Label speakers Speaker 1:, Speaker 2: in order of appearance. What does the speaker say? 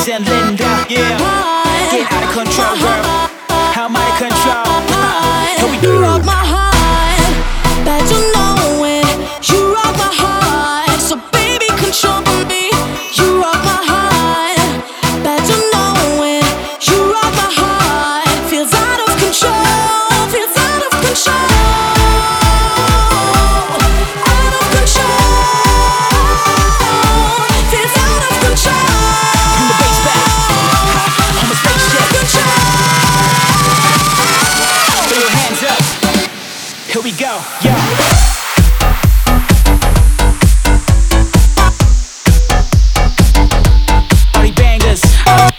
Speaker 1: James and Linda. Yeah, get out of control, girl. How am I out of control? Here we
Speaker 2: You
Speaker 1: go.
Speaker 2: rock my heart, bad to know it. You rock my heart, so baby control me. You rock my heart, bad to know it. You rock my heart, feels out of control, feels out of control, out of control, feels out of control.
Speaker 1: Bring the bass back. I'm a spaceship. Throw your hands up. Here we go. Yo. Party bangers.